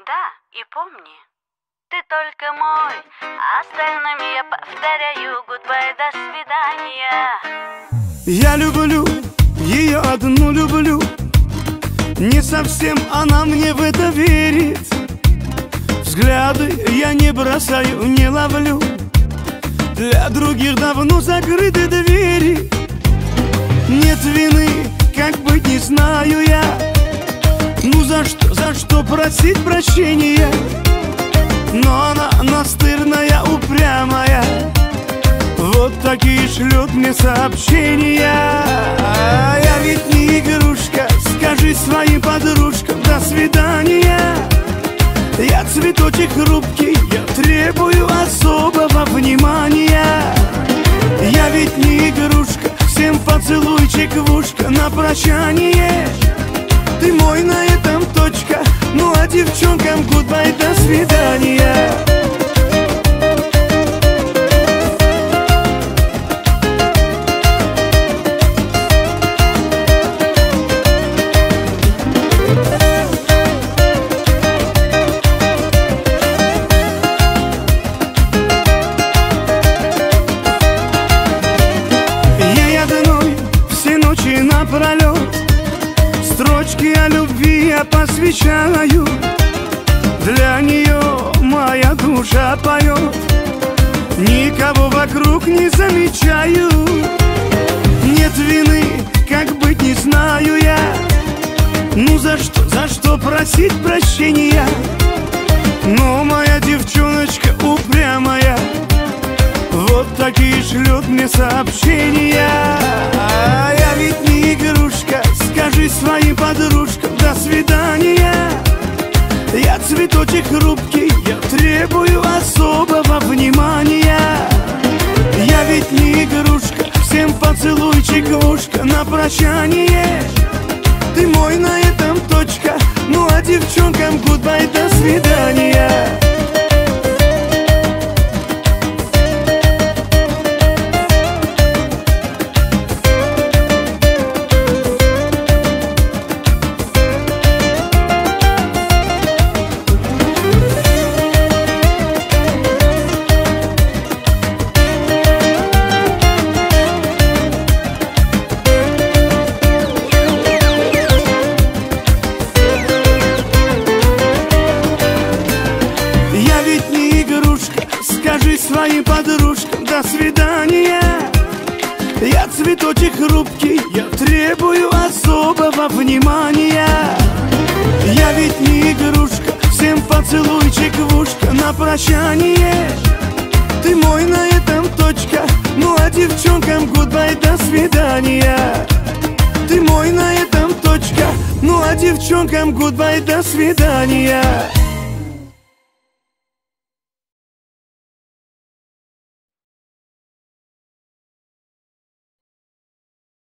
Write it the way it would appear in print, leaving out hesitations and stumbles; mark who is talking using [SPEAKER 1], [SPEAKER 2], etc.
[SPEAKER 1] Да, и помни, ты только мой, остальным я повторяю goodbye, до свидания.
[SPEAKER 2] Я люблю, ее одну люблю, не совсем она мне в это верит. Взгляды я не бросаю, не ловлю, для других давно закрыты двери. Нет вины, как быть не знаю я. Ну за что просить прощения? Но она настырная, упрямая, вот такие шлет мне сообщения. Я ведь не игрушка, скажи своим подружкам до свидания. Я цветочек хрупкий, я требую особого внимания. Я ведь не игрушка, всем поцелуйчик в ушко на прощание. Ты мой, на этом точка, ну а девчонкам goodbye, до свидания. Ей одной все ночи напролет строчки о любви я посвящаю. Для нее моя душа поет, никого вокруг не замечаю. Нет вины, как быть не знаю я. Ну за что просить прощения? Но моя девчоночка упрямая, вот такие шлет мне сообщения. Я ведь не игрушка, скажи своим подружкам до свидания. Я цветочек хрупкий, я требую особого внимания. Я ведь не игрушка, всем поцелуйчик в ушко на прощание. Ты мой, на этом точка, ну а девчонкам goodbye, до свидания. Скажи своим подружкам до свидания. Я цветочек хрупкий, я требую особого внимания. Я ведь не игрушка, всем поцелуйчик в ушко на прощание. Ты мой, на этом точка, ну а девчонкам goodbye, до свидания. Ты мой, на этом точка, ну а девчонкам goodbye, до свидания.